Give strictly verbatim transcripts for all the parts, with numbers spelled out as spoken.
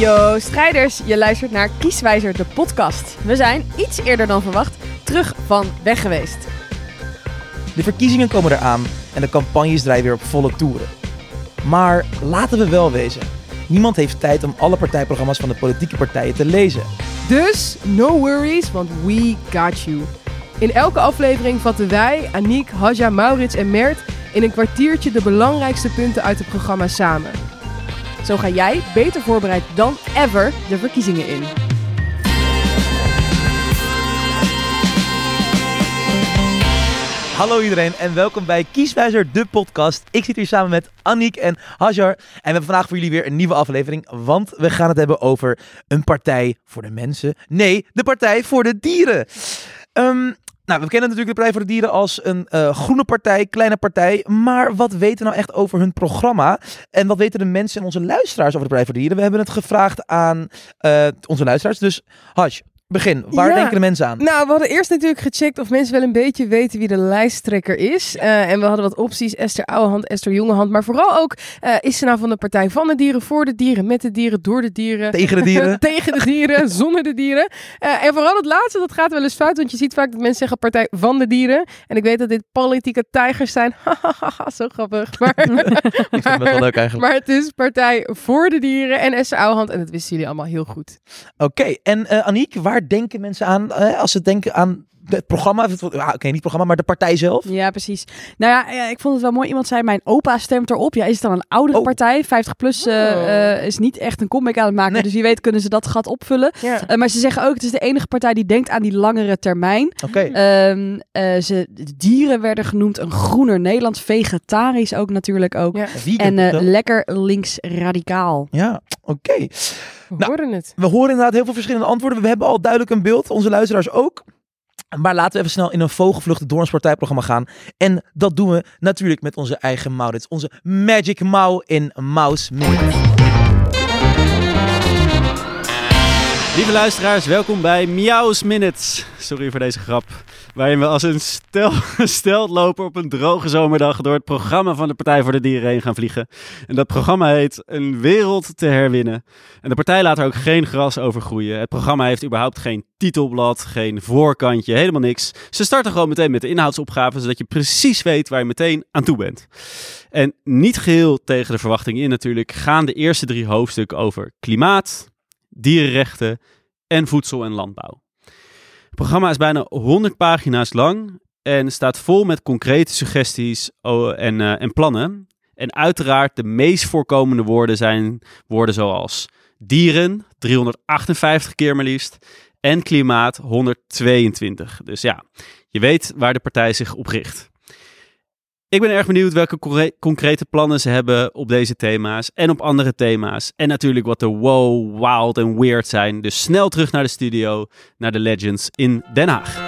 Yo, strijders, je luistert naar Kieswijzer, de podcast. We zijn, iets eerder dan verwacht, terug van weg geweest. De verkiezingen komen eraan en de campagnes draaien weer op volle toeren. Maar laten we wel wezen, niemand heeft tijd om alle partijprogramma's van de politieke partijen te lezen. Dus, no worries, want we got you. In elke aflevering vatten wij, Aniek, Hadja, Maurits en Mert in een kwartiertje de belangrijkste punten uit het programma samen. Zo ga jij, beter voorbereid dan ever, de verkiezingen in. Hallo iedereen en welkom bij Kieswijzer, de podcast. Ik zit hier samen met Aniek en Hadjar en we hebben vandaag voor jullie weer een nieuwe aflevering, want we gaan het hebben over een partij voor de mensen. Nee, de Partij voor de Dieren. Um, nou, we kennen natuurlijk de Partij voor de Dieren als een uh, groene partij, kleine partij, maar wat weten we nou echt over hun programma? En wat weten de mensen en onze luisteraars over de Partij voor de Dieren? We hebben het gevraagd aan uh, onze luisteraars, dus Hadj. Begin, waar ja. denken de mensen aan? Nou, we hadden eerst natuurlijk gecheckt of mensen wel een beetje weten wie de lijsttrekker is. Ja. Uh, en we hadden wat opties, Esther Ouwehand, Esther Jongehand. Maar vooral ook, uh, is ze nou van de Partij van de Dieren, voor de dieren, met de dieren, door de dieren. Tegen de dieren. Tegen de dieren, zonder de dieren. Uh, en vooral het laatste, dat gaat wel eens fout. Want je ziet vaak dat mensen zeggen Partij van de Dieren. En ik weet dat dit politieke tijgers zijn. Zo grappig. Maar, ik vind het wel leuk eigenlijk. Maar het is Partij voor de Dieren en Esther Ouwehand. En dat wisten jullie allemaal heel goed. Oké, okay. en uh, Aniek, waar denken mensen aan uh, als ze denken aan het programma? Ah, Oké, okay, niet het programma, maar de partij zelf. Ja, precies. Nou ja, ja, ik vond het wel mooi. Iemand zei, mijn opa stemt erop. Ja, is het dan een oudere oh. partij? vijftig plus uh, oh. uh, is niet echt een comeback aan het maken. Nee. Dus wie weet kunnen ze dat gat opvullen. Ja. Uh, maar ze zeggen ook, het is de enige partij die denkt aan die langere termijn. Okay. Um, uh, ze, de dieren werden genoemd. Een groener Nederland. Vegetarisch ook natuurlijk ook. Ja. En uh, lekker links-radicaal. Ja, oké. Okay. We nou, horen het. We horen inderdaad heel veel verschillende antwoorden. We hebben al duidelijk een beeld. Onze luisteraars ook. Maar laten we even snel in een vogelvlucht door ons partijprogramma gaan. En dat doen we natuurlijk met onze eigen Maurits. Onze Magic Mau in Mau's Minute. Lieve luisteraars, welkom bij Miau's Minutes. Sorry voor deze grap. Waarin we als een stel, steltloper op een droge zomerdag door het programma van de Partij voor de Dieren heen gaan vliegen. En dat programma heet Een Wereld te Herwinnen. En de partij laat er ook geen gras over groeien. Het programma heeft überhaupt geen titelblad, geen voorkantje, helemaal niks. Ze starten gewoon meteen met de inhoudsopgave, zodat je precies weet waar je meteen aan toe bent. En niet geheel tegen de verwachting in natuurlijk gaan de eerste drie hoofdstukken over klimaat, dierenrechten en voedsel en landbouw. Het programma is bijna honderd pagina's lang en staat vol met concrete suggesties en, uh, en plannen. En uiteraard de meest voorkomende woorden zijn woorden zoals dieren, driehonderdachtenvijftig keer maar liefst, en klimaat, honderdtweeëntwintig. Dus ja, je weet waar de partij zich op richt. Ik ben erg benieuwd welke concre- concrete plannen ze hebben op deze thema's en op andere thema's. En natuurlijk wat de wow, wild en weird zijn. Dus snel terug naar de studio, naar de Legends in Den Haag.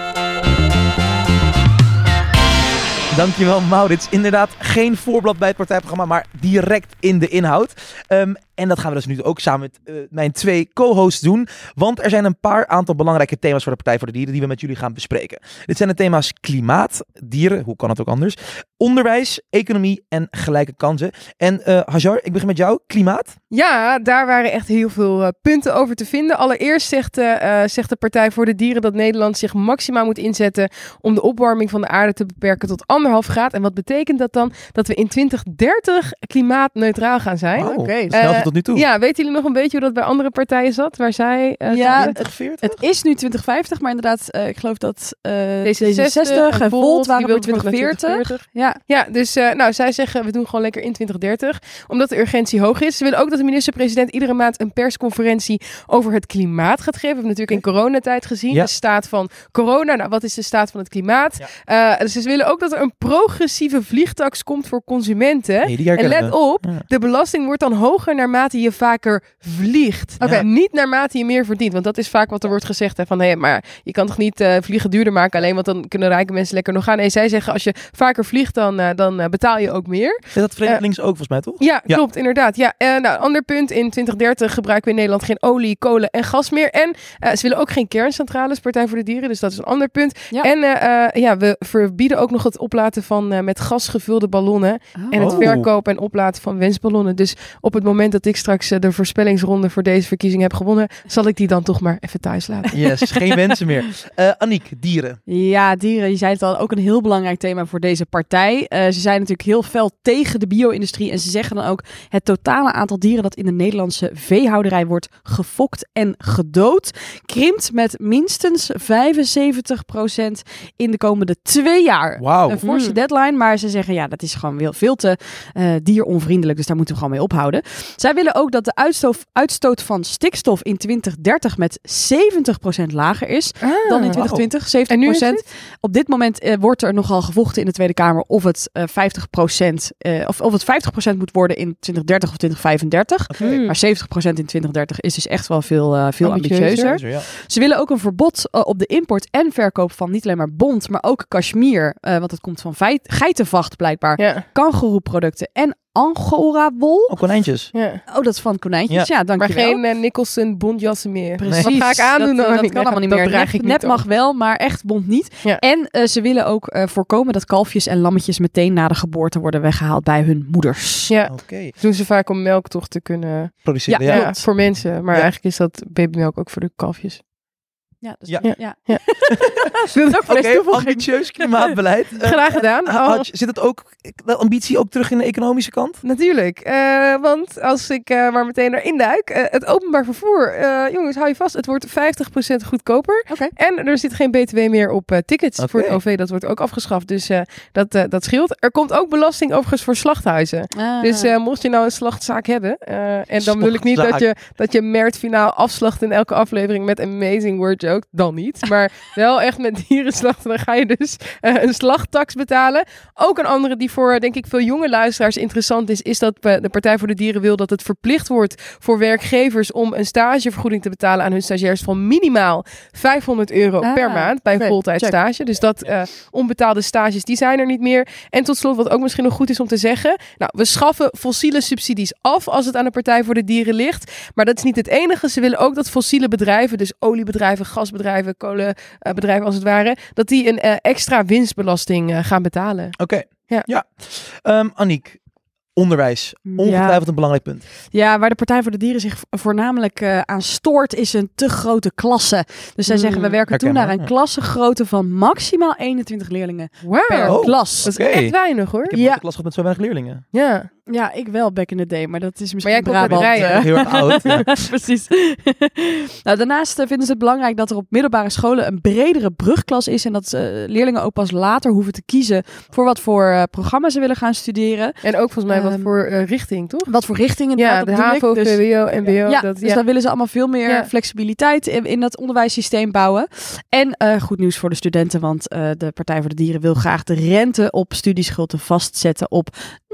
Dankjewel Maurits. Inderdaad geen voorblad bij het partijprogramma, maar direct in de inhoud. Um, en dat gaan we dus nu ook samen met uh, mijn twee co-hosts doen. Want er zijn een paar aantal belangrijke thema's voor de Partij voor de Dieren die we met jullie gaan bespreken. Dit zijn de thema's klimaat, dieren, hoe kan het ook anders, onderwijs, economie en gelijke kansen. En uh, Hadjar, ik begin met jou. Klimaat? Ja, daar waren echt heel veel uh, punten over te vinden. Allereerst zegt, uh, zegt de Partij voor de Dieren dat Nederland zich maximaal moet inzetten om de opwarming van de aarde te beperken tot anderhalf graad. En wat betekent dat dan? Dat we in twintig dertig klimaatneutraal gaan zijn. Wow, Oké. Okay. Uh, tot nu toe. Ja, weten jullie nog een beetje hoe dat bij andere partijen zat? Waar zij... Uh, ja, twintig veertig? Het is nu twintig vijftig, maar inderdaad, uh, ik geloof dat uh, D zesenzestig en Volt waren voor twintig veertig. Ja, ja dus uh, nou, zij zeggen we doen gewoon lekker in twintig dertig. Omdat de urgentie hoog is. Ze willen ook dat de minister-president iedere maand een persconferentie over het klimaat gaat geven. We hebben natuurlijk in coronatijd gezien. Ja. De staat van corona. Nou, wat is de staat van het klimaat? Ja. Uh, dus ze willen ook dat er een progressieve vliegtax komt voor consumenten. Nee, en let op, ja. de belasting wordt dan hoger naarmate je vaker vliegt. Ja. Okay, niet naarmate je meer verdient. Want dat is vaak wat er wordt gezegd. Hè, van hé, hey, maar je kan toch niet uh, vliegen duurder maken alleen, want dan kunnen rijke mensen lekker nog gaan. Nee, zij zeggen als je vaker vliegt, dan, uh, dan uh, betaal je ook meer. Is dat Verenigd Links uh, ook volgens mij, toch? Ja, ja. klopt, inderdaad. Ja, uh, nou, ander punt. In twintig dertig gebruiken we in Nederland geen olie, kolen en gas meer. En uh, ze willen ook geen kerncentrales, Partij voor de Dieren. Dus dat is een ander punt. Ja. En uh, uh, ja, we verbieden ook nog het oplaten van uh, met gas gevulde ballonnen. Oh. En het verkopen en oplaten van wensballonnen. Dus op het moment dat dat ik straks uh, de voorspellingsronde voor deze verkiezing heb gewonnen, zal ik die dan toch maar even thuis laten. Yes, geen wensen meer. Uh, Aniek, dieren. Ja, dieren. Je zei het al, ook een heel belangrijk thema voor deze partij. Uh, ze zijn natuurlijk heel fel tegen de bio-industrie en ze zeggen dan ook het totale aantal dieren dat in de Nederlandse veehouderij wordt gefokt en gedood krimpt met minstens vijfenzeventig procent in de komende twee jaar. Wauw. Een forse mm. deadline, maar ze zeggen ja, dat is gewoon veel te uh, dieronvriendelijk, dus daar moeten we gewoon mee ophouden. Zij willen ook dat de uitstoot, uitstoot van stikstof in twintig dertig met zeventig procent lager is ah, dan in twintig twintig. Wow. zeventig procent. Op dit moment uh, wordt er nogal gevochten in de Tweede Kamer of het uh, vijftig procent uh, of, of het vijftig procent moet worden in twintig dertig of twintig vijfendertig. Okay. Maar zeventig procent in twintig dertig is dus echt wel veel, uh, veel ambitieuzer. ambitieuzer. Ja. Ze willen ook een verbod uh, op de import en verkoop van niet alleen maar bont, maar ook cashmere, uh, want het komt van feit, geitenvacht blijkbaar, ja. kangoeroeproducten en Angora-wol. Oh, konijntjes. Ja. Oh, dat is van konijntjes. Ja, ja dankjewel. Maar geen uh, Nicholson bontjassen meer. Precies. Nee. Wat ga ik aandoen dat, dan? Uh, dat kan allemaal niet meer. Nep, nep mag wel, maar echt bont niet. Ja. En uh, ze willen ook uh, voorkomen dat kalfjes en lammetjes meteen na de geboorte worden weggehaald bij hun moeders. Ja, okay. Dat doen ze vaak om melk toch te kunnen produceren. Ja, ja. ja voor mensen. Maar ja. eigenlijk is dat babymelk ook voor de kalfjes. Ja, dus ja. ja. ja. ja. Oké, okay, ambitieus klimaatbeleid. Uh, Graag gedaan. Uh, zit het ook, de ambitie ook terug in de economische kant? Natuurlijk. Uh, want als ik uh, maar meteen erin duik. Uh, het openbaar vervoer. Uh, jongens, hou je vast. Het wordt vijftig procent goedkoper. Okay. En er zit geen B T W meer op uh, tickets okay. voor het O V. Dat wordt ook afgeschaft. Dus uh, dat, uh, dat scheelt. Er komt ook belasting overigens voor slachthuizen. Ah. Dus uh, mocht je nou een slachtzaak hebben. Uh, en dan bedoel ik niet dat je, dat je Mert finaal afslacht in elke aflevering met amazing word joke. Dan niet. Maar wel echt met dierenslachten. Dan ga je dus uh, een slachttax betalen. Ook een andere die voor, denk ik, veel jonge luisteraars interessant is, is dat uh, de Partij voor de Dieren wil dat het verplicht wordt voor werkgevers om een stagevergoeding te betalen aan hun stagiairs van minimaal vijfhonderd euro ah, per maand bij een okay, voltijdstage. Dus dat uh, onbetaalde stages, die zijn er niet meer. En tot slot, wat ook misschien nog goed is om te zeggen. Nou, we schaffen fossiele subsidies af als het aan de Partij voor de Dieren ligt. Maar dat is niet het enige. Ze willen ook dat fossiele bedrijven, dus oliebedrijven, gasbedrijven, kolenbedrijven uh, als het ware, dat die een uh, extra winstbelasting uh, gaan betalen. Oké, okay. ja. ja. Um, Aniek, onderwijs, ongetwijfeld ja. een belangrijk punt. Ja, waar de Partij voor de Dieren zich voornamelijk uh, aan stoort, is een te grote klasse. Dus zij mm. zeggen, we werken toe naar een ja. klassengrootte van maximaal eenentwintig leerlingen wow. per oh, klas. Dat is okay. echt weinig, hoor. Ik heb ja. een klas gehad met zo weinig leerlingen. Ja. Ja, ik wel back in the day, maar dat is misschien maar jij Brabant. Komt uh, heel erg oud. Ja. Precies. Nou, daarnaast uh, vinden ze het belangrijk dat er op middelbare scholen een bredere brugklas is en dat uh, leerlingen ook pas later hoeven te kiezen voor wat voor uh, programma ze willen gaan studeren. En ook volgens mij um, wat voor uh, richting, toch? Wat voor richting. Ja, de HAVO, dus, V W O, M B O. Ja, dat, dus ja. daar willen ze allemaal veel meer ja. flexibiliteit in, in dat onderwijssysteem bouwen. En uh, goed nieuws voor de studenten, want uh, de Partij voor de Dieren wil graag de rente op studieschulden vastzetten op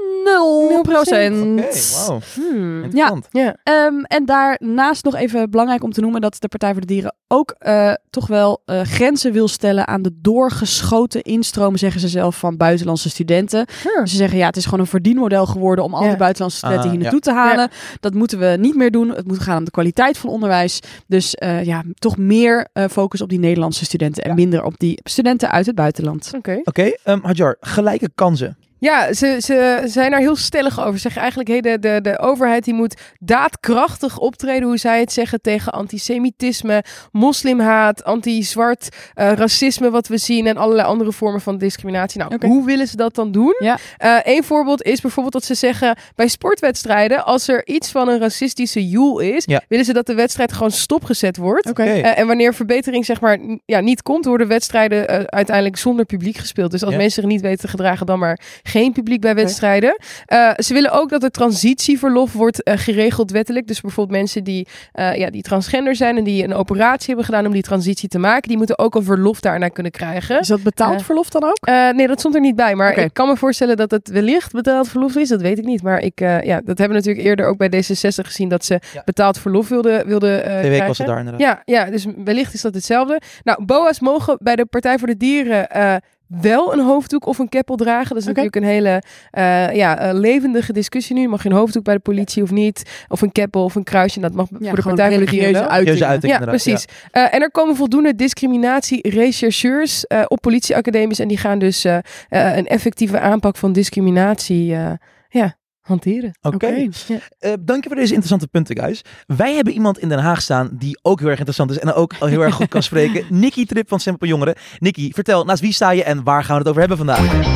nul procent. Oké, okay, wow. Hmm. Ja, ja. Um, en daarnaast nog even belangrijk om te noemen dat de Partij voor de Dieren ook uh, toch wel uh, grenzen wil stellen aan de doorgeschoten instromen, zeggen ze zelf, van buitenlandse studenten. Hmm. Ze zeggen, ja, het is gewoon een verdienmodel geworden om al die ja. buitenlandse studenten uh, hier naartoe ja. te halen. Ja. Dat moeten we niet meer doen. Het moet gaan om de kwaliteit van onderwijs. Dus uh, ja, toch meer uh, focus op die Nederlandse studenten en ja. minder op die studenten uit het buitenland. Oké. Okay. Oké, okay, um, Hadjar, gelijke kansen. Ja, ze, ze zijn daar heel stellig over. Ze zeggen eigenlijk, hey, de, de, de overheid die moet daadkrachtig optreden, hoe zij het zeggen, tegen antisemitisme, moslimhaat, anti-zwart, uh, racisme wat we zien en allerlei andere vormen van discriminatie. Nou, okay. hoe willen ze dat dan doen? Ja. Uh, Eén voorbeeld is bijvoorbeeld dat ze zeggen, bij sportwedstrijden, als er iets van een racistische joel is, ja. willen ze dat de wedstrijd gewoon stopgezet wordt. Okay. Uh, en wanneer verbetering zeg maar n- ja, niet komt, worden wedstrijden uh, uiteindelijk zonder publiek gespeeld. Dus als ja. mensen zich niet weten te gedragen, dan maar geen publiek bij wedstrijden. Uh, ze willen ook dat er transitieverlof wordt uh, geregeld wettelijk. Dus bijvoorbeeld mensen die, uh, ja, die transgender zijn en die een operatie hebben gedaan om die transitie te maken, die moeten ook een verlof daarna kunnen krijgen. Is dat betaald uh, verlof dan ook? Uh, nee, dat stond er niet bij. Maar okay. ik kan me voorstellen dat het wellicht betaald verlof is. Dat weet ik niet. Maar ik, uh, ja, dat hebben we natuurlijk eerder ook bij D zesenzestig gezien, dat ze ja. betaald verlof wilden, wilden uh, Twee weken was het daar inderdaad. Ja, ja, dus wellicht is dat hetzelfde. Nou, B O A's mogen bij de Partij voor de Dieren Uh, wel een hoofddoek of een keppel dragen. Dat is okay. natuurlijk een hele uh, ja, uh, levendige discussie nu. Mag je een hoofddoek bij de politie of niet? Of een keppel of een kruisje. Dat mag ja, voor de Partij voor de Dieren wel. Uiting, uiting, ja, precies. Ja. Uh, en er komen voldoende discriminatie-rechercheurs uh, op politieacademies. En die gaan dus uh, uh, een effectieve aanpak van discriminatie uh, ja, hanteren. Oké. Okay. Ja. Uh, dank je voor deze interessante punten, guys. Wij hebben iemand in Den Haag staan die ook heel erg interessant is en ook al heel erg goed kan spreken. Nikki Trip van Simpel Jongeren. Nikki, vertel, naast wie sta je en waar gaan we het over hebben vandaag?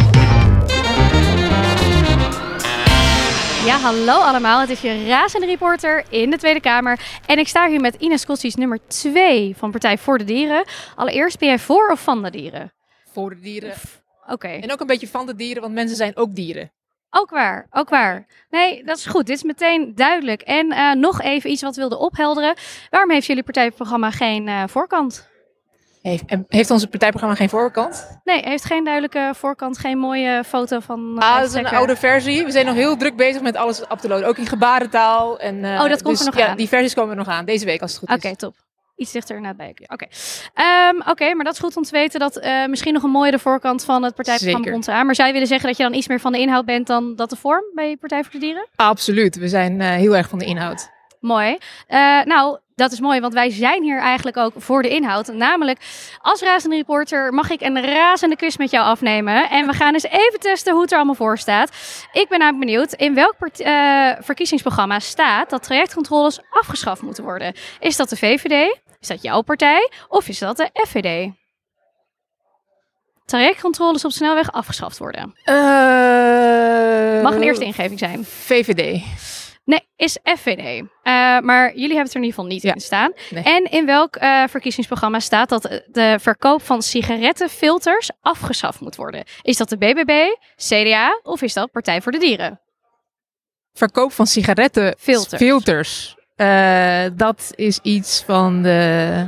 Ja, hallo allemaal. Het is je razende reporter in de Tweede Kamer. En ik sta hier met Ines Kosties, nummer twee van Partij voor de Dieren. Allereerst, ben jij voor of van de dieren? Voor de dieren. Oké. Okay. En ook een beetje van de dieren, want mensen zijn ook dieren. Ook waar, ook waar. Nee, dat is goed. Dit is meteen duidelijk. En uh, nog even iets wat we wilden ophelderen. Waarom heeft jullie partijprogramma geen uh, voorkant? Heeft, heeft onze partijprogramma geen voorkant? Nee, heeft geen duidelijke voorkant, geen mooie foto van... Ah, dat is een oude versie. We zijn nog heel druk bezig met alles up te loaden. Ook in gebarentaal. En, uh, oh, dat komt dus, er nog ja, aan? Die versies komen er nog aan, deze week als het goed okay, is. Oké, top. Iets dichter naar bij. Oké, okay. um, okay, maar dat is goed om te weten dat uh, misschien nog een mooiere voorkant van het partijprogramma komt eraan. Maar zou je willen zeggen dat je dan iets meer van de inhoud bent dan dat de vorm bij Partij voor de Dieren? Absoluut, we zijn uh, heel erg van de inhoud. Mooi. Uh, nou, dat is mooi, want wij zijn hier eigenlijk ook voor de inhoud. Namelijk, als razende reporter mag ik een razende quiz met jou afnemen. En we gaan eens even testen hoe het er allemaal voor staat. Ik ben namelijk benieuwd, in welk part- uh, verkiezingsprogramma staat dat trajectcontroles afgeschaft moeten worden? Is dat de V V D? Is dat jouw partij? Of is dat de F V D? Trajectcontroles op snelweg afgeschaft worden. Uh, mag een eerste ingeving zijn. V V D. Nee, is F V D. Uh, maar jullie hebben het er in ieder geval niet ja. in staan. Nee. En in welk uh, verkiezingsprogramma staat dat de verkoop van sigarettenfilters afgeschaft moet worden? Is dat de B B B, C D A of is dat Partij voor de Dieren? Verkoop van sigarettenfilters. Filters. Uh, dat is iets van de...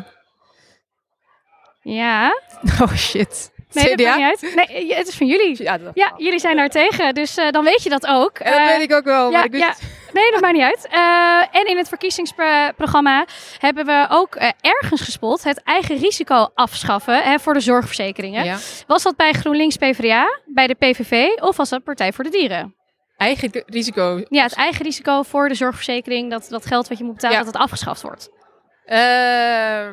Ja. Oh shit. Nee, C D A? dat maakt niet uit. Nee, het is van jullie. Ja, dat ja jullie zijn daar tegen, dus uh, dan weet je dat ook. Ja, dat uh, weet ik ook wel. Ja, maar ik ja. Nee, dat maakt niet uit. Uh, en in het verkiezingsprogramma hebben we ook uh, ergens gespot het eigen risico afschaffen hè, voor de zorgverzekeringen. Ja. Was dat bij GroenLinks P v d A, bij de P V V of was dat Partij voor de Dieren? Eigen risico? Ja, het eigen risico voor de zorgverzekering, dat, dat geld wat je moet betalen, ja. dat het afgeschaft wordt. Uh...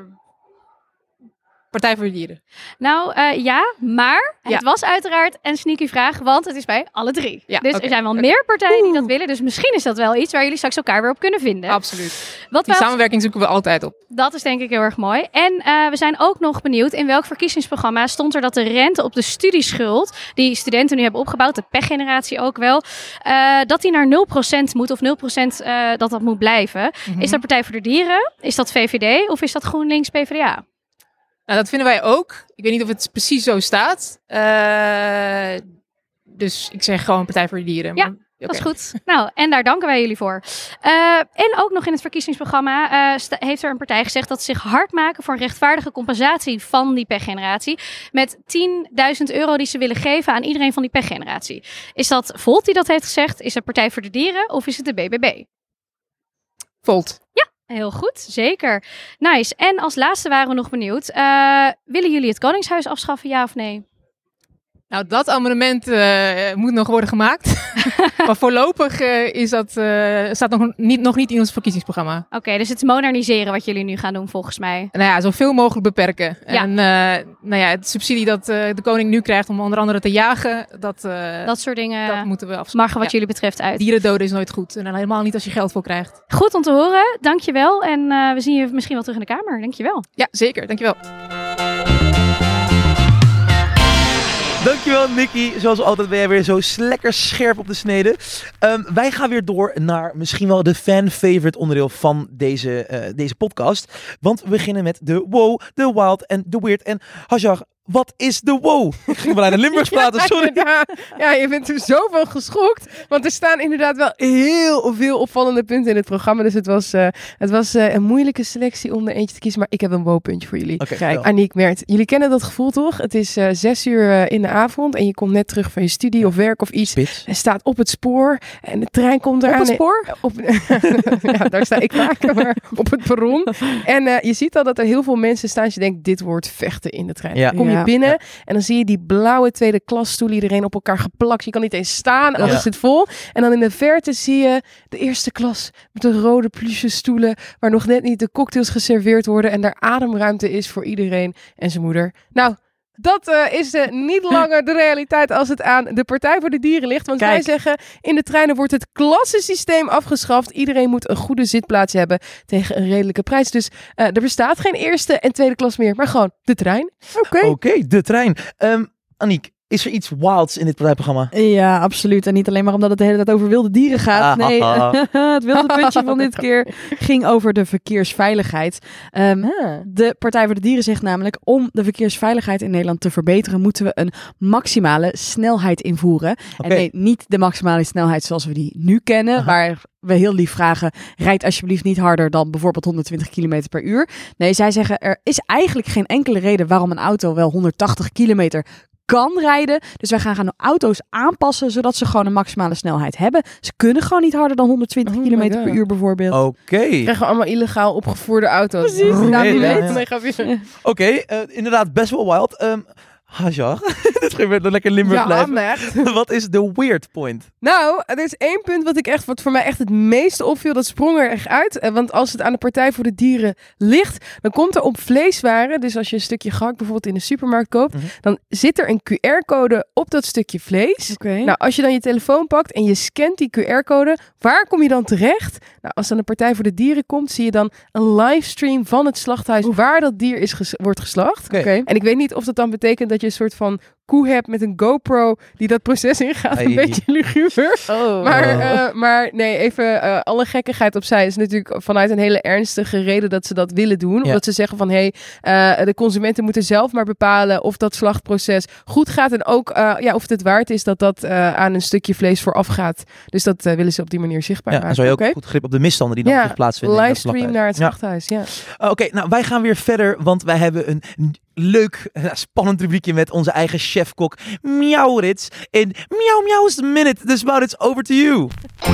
Partij voor de Dieren. Nou, uh, ja, maar ja. het was uiteraard een sneaky vraag, want het is bij alle drie. Ja, dus okay. er zijn wel okay. meer partijen die dat willen, dus misschien is dat wel iets waar jullie straks elkaar weer op kunnen vinden. Absoluut. Wat die samenwerking zoeken we altijd op. Dat is denk ik heel erg mooi. En uh, we zijn ook nog benieuwd, in welk verkiezingsprogramma stond er dat de rente op de studieschuld, die studenten nu hebben opgebouwd, de pechgeneratie ook wel, uh, dat die naar nul procent moet, of nul procent uh, dat dat moet blijven. Mm-hmm. Is dat Partij voor de Dieren? Is dat V V D? Of is dat GroenLinks P v d A? Nou, dat vinden wij ook. Ik weet niet of het precies zo staat. Uh, dus ik zeg gewoon Partij voor de Dieren. Ja, maar, okay. dat is goed. Nou, en daar danken wij jullie voor. Uh, en ook nog in het verkiezingsprogramma uh, sta- heeft er een partij gezegd dat ze zich hard maken voor een rechtvaardige compensatie van die pechgeneratie. Met tienduizend euro die ze willen geven aan iedereen van die pechgeneratie. Is dat Volt die dat heeft gezegd? Is het Partij voor de Dieren of is het de B B B? Volt. Ja. Heel goed, zeker. Nice. En als laatste waren we nog benieuwd. Uh, willen jullie het Koningshuis afschaffen, ja of nee? Nou, dat amendement uh, moet nog worden gemaakt. Maar voorlopig uh, is dat, uh, staat nog niet, nog niet in ons verkiezingsprogramma. Oké, okay, dus het is moderniseren wat jullie nu gaan doen volgens mij. Nou ja, zoveel mogelijk beperken. Ja. En uh, nou ja, het subsidie dat uh, de koning nu krijgt om onder andere te jagen, dat, uh, dat soort dingen dat moeten we afschaffen. Mag er wat ja. jullie betreft uit. Dierendoden is nooit goed. En helemaal niet als je geld voor krijgt. Goed om te horen. Dankjewel. En uh, we zien je misschien wel terug in de Kamer. Dankjewel. Ja, zeker. Dankjewel. Dankjewel, Nikki. Zoals altijd ben jij weer zo lekker scherp op de snede. Um, wij gaan weer door naar misschien wel de fan-favorite onderdeel van deze, uh, deze podcast. Want we beginnen met de wow, de wild en de weird. En Hajar, wat is de wow? Ik ging bijna Limburgs praten, sorry. Ja, ja, je bent er zoveel geschokt. Want er staan inderdaad wel heel veel opvallende punten in het programma. Dus het was, uh, het was uh, een moeilijke selectie om er eentje te kiezen. Maar ik heb een wow-puntje voor jullie. Okay, Kijk, Aniek, Mert, jullie kennen dat gevoel toch? Het is uh, zes uur uh, in de avond en je komt net terug van je studie of werk of iets. Spits. En staat op het spoor en de trein komt eraan. Op het spoor? En, op, ja, daar sta ik vaak, maar op het perron. En uh, je ziet al dat er heel veel mensen staan. Dus je denkt, dit wordt vechten in de trein. Ja. Kom je Ja. binnen Ja. en dan zie je die blauwe tweede klasstoelen, iedereen op elkaar geplakt. Je kan niet eens staan, alles Ja. zit vol. En dan in de verte zie je de eerste klas met de rode pluche stoelen waar nog net niet de cocktails geserveerd worden en daar ademruimte is voor iedereen en zijn moeder. Nou, Dat uh, is uh, niet langer de realiteit als het aan de Partij voor de Dieren ligt. Want Kijk. wij zeggen, in de treinen wordt het klassensysteem afgeschaft. Iedereen moet een goede zitplaats hebben tegen een redelijke prijs. Dus uh, er bestaat geen eerste en tweede klas meer, maar gewoon de trein. Oké, okay. okay, de trein. Um, Aniek, is er iets wilds in dit partijprogramma? Ja, absoluut. En niet alleen maar omdat het de hele tijd over wilde dieren gaat. Ah, nee, ah, ah. Het wilde puntje van dit keer ging over de verkeersveiligheid. Um, ah. De Partij voor de Dieren zegt namelijk, om de verkeersveiligheid in Nederland te verbeteren, moeten we een maximale snelheid invoeren. Okay. En nee, niet de maximale snelheid zoals we die nu kennen, Aha. waar we heel lief vragen, rijd alsjeblieft niet harder dan bijvoorbeeld honderdtwintig kilometer per uur. Nee, zij zeggen, er is eigenlijk geen enkele reden waarom een auto wel honderdtachtig kilometer kan rijden. Dus wij gaan, gaan de auto's aanpassen, zodat ze gewoon een maximale snelheid hebben. Ze kunnen gewoon niet harder dan honderdtwintig kilometer per uur bijvoorbeeld. Oké. Okay. Krijgen we allemaal illegaal opgevoerde auto's. Precies. Nou, ja, ja, ja. Oké, okay, uh, inderdaad best wel wild. Um, Hajar, dit gebeurt nog lekker Limburg ja, blijven. Wat is de weird point? Nou, er is één punt wat ik echt, wat voor mij echt het meeste opviel. Dat sprong er echt uit. Want als het aan de Partij voor de Dieren ligt, dan komt er op vleeswaren, dus als je een stukje gehakt bijvoorbeeld in de supermarkt koopt, mm-hmm. dan zit er een Q R-code op dat stukje vlees. Okay. Nou, als je dan je telefoon pakt en je scant die Q R-code, waar kom je dan terecht? Nou, als dan de Partij voor de Dieren komt, zie je dan een livestream van het slachthuis Oef. waar dat dier is ges- wordt geslacht. Okay. Okay. En ik weet niet of dat dan betekent dat je een soort van koe hebt met een GoPro die dat proces ingaat. Hey. Een beetje luguber. Oh. Maar, uh, maar nee, even uh, alle gekkigheid opzij. Is natuurlijk vanuit een hele ernstige reden dat ze dat willen doen. Ja. Omdat ze zeggen van, hé, hey, uh, de consumenten moeten zelf maar bepalen of dat slachtproces goed gaat. En ook uh, ja, of het het waard is dat dat uh, aan een stukje vlees vooraf gaat. Dus dat uh, willen ze op die manier zichtbaar ja, maken. En zo je ook okay. goed grip op de misstanden die dan ja, plaatsvinden. Livestream naar het slachthuis, ja. ja. Uh, Oké, okay, nou wij gaan weer verder, want wij hebben een leuk, spannend rubriekje met onze eigen chefkok Maurits. En Miauw Miauw is the minute. Dus Maurits, over to you.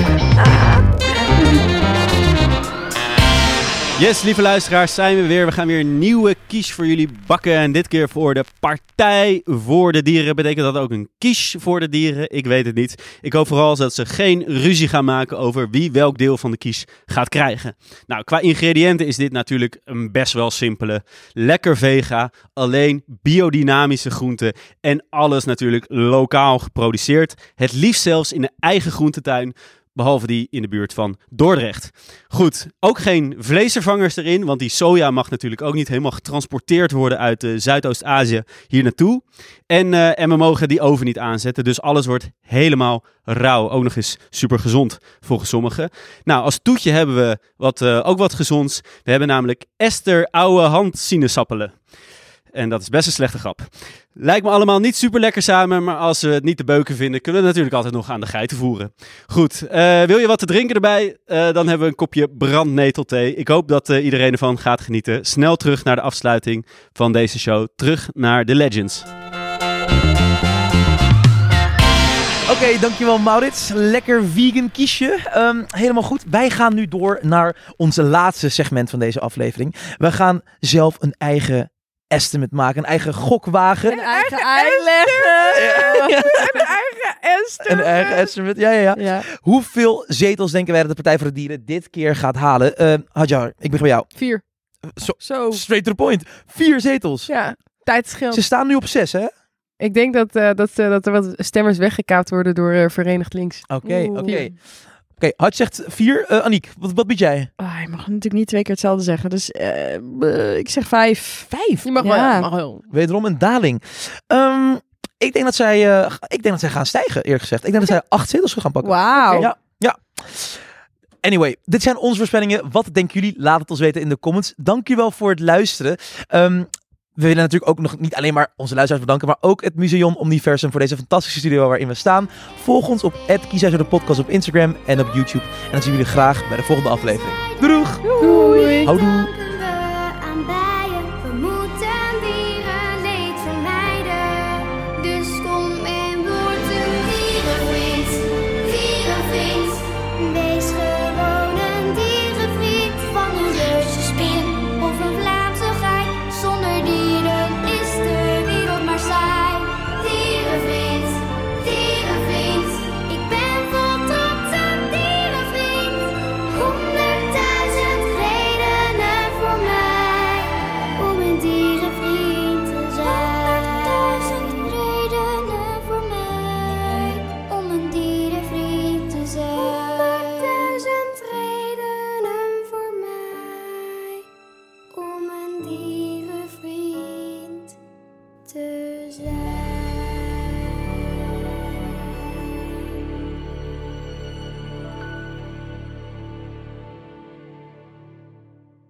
Yes, lieve luisteraars, zijn we weer. We gaan weer een nieuwe quiche voor jullie bakken. En dit keer voor de Partij voor de Dieren. Betekent dat ook een quiche voor de dieren? Ik weet het niet. Ik hoop vooral dat ze geen ruzie gaan maken over wie welk deel van de quiche gaat krijgen. Nou, qua ingrediënten is dit natuurlijk een best wel simpele. Lekker vega, alleen biodynamische groenten. En alles natuurlijk lokaal geproduceerd. Het liefst zelfs in de eigen groentetuin. Behalve die in de buurt van Dordrecht. Goed, ook geen vleesvervangers erin. Want die soja mag natuurlijk ook niet helemaal getransporteerd worden uit uh, Zuidoost-Azië hier naartoe. En, uh, en we mogen die oven niet aanzetten. Dus alles wordt helemaal rauw. Ook nog eens super gezond volgens sommigen. Nou, als toetje hebben we wat, uh, ook wat gezonds. We hebben namelijk Esther oude hand sinaasappelen. En dat is best een slechte grap. Lijkt me allemaal niet super lekker samen, maar als we het niet te beuken vinden, kunnen we het natuurlijk altijd nog aan de geiten voeren. Goed, uh, wil je wat te drinken erbij? Uh, dan hebben we een kopje brandnetelthee. Ik hoop dat uh, iedereen ervan gaat genieten. Snel terug naar de afsluiting van deze show. Terug naar The Legends. Oké, okay, dankjewel Maurits. Lekker vegan kiesje. Um, helemaal goed. Wij gaan nu door naar onze laatste segment van deze aflevering. We gaan zelf een eigen estimate maken, een eigen gokwagen. Een eigen ei leggen. Ja, ja. Een eigen estimate. Een eigen estimate, ja, ja, ja, ja. Hoeveel zetels denken wij dat de Partij voor de Dieren dit keer gaat halen? Uh, Hajar, ik begin bij jou. Vier. Zo, Zo. Straight to the point. Vier zetels. Ja, tijdschil. Ze staan nu op zes, hè? Ik denk dat, uh, dat, uh, dat er wat stemmers weggekaapt worden door uh, Verenigd Links. Oké, okay, oké. Okay. Oké, okay, Hart zegt vier. Uh, Aniek, wat, wat bied jij? Oh, je mag natuurlijk niet twee keer hetzelfde zeggen. Dus uh, uh, ik zeg vijf. Vijf? Je mag ja. wel. Mag wel. Wederom een daling. Um, ik, denk dat zij, uh, ik denk dat zij gaan stijgen, eerlijk gezegd. Ik denk dat zij acht zetels gaan pakken. Wauw. Okay. Ja, ja. Anyway, dit zijn onze voorspellingen. Wat denken jullie? Laat het ons weten in de comments. Dank je wel voor het luisteren. Um, We willen natuurlijk ook nog niet alleen maar onze luisteraars bedanken, maar ook het Museum Omniversum voor deze fantastische studio waarin we staan. Volg ons op at Kieshuizer de podcast op Instagram en op YouTube. En dan zien we jullie graag bij de volgende aflevering. Doeg! Doei! Houdoe! Honderdduizend redenen voor dierenvriend te zijn.